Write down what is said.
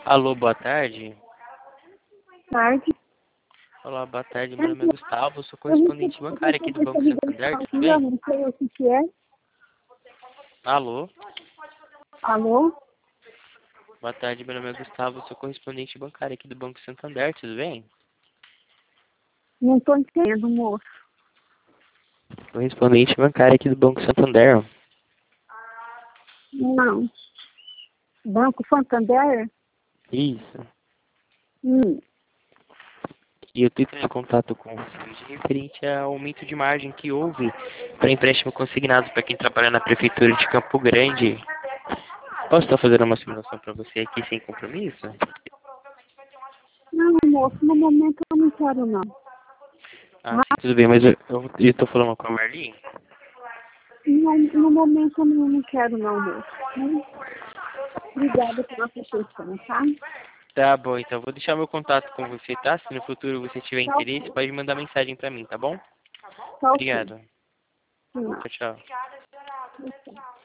Alô, boa tarde. Tarde. Olá, boa tarde. Meu nome é Gustavo, sou correspondente bancário aqui do Banco Santander, tudo Eu bem? não sei o que é. Alô, Alô? boa tarde. Meu nome é Gustavo, sou correspondente bancário aqui do Banco Santander, tudo bem? Não estou entendendo, moço. Correspondente bancário aqui do Banco Santander. Não. Banco Santander? Isso. Hum. E eu tenho em contato com vocês referente ao aumento de margem que houve para empréstimo consignado para quem trabalha na Prefeitura de Campo Grande. Posso estar fazendo uma simulação para você aqui sem compromisso? Não, moço, no momento eu não quero, não. Ah, sim, tudo bem, mas eu estou falando com a Marli? No momento eu não quero, não, moço. Obrigada pela sua atenção, tá? Tá bom, então vou deixar meu contato com você, tá? Se no futuro você tiver Tá interesse, ok. pode mandar mensagem pra mim, tá bom? Tá ok. Obrigado. Não. Tchau, tchau. Ok.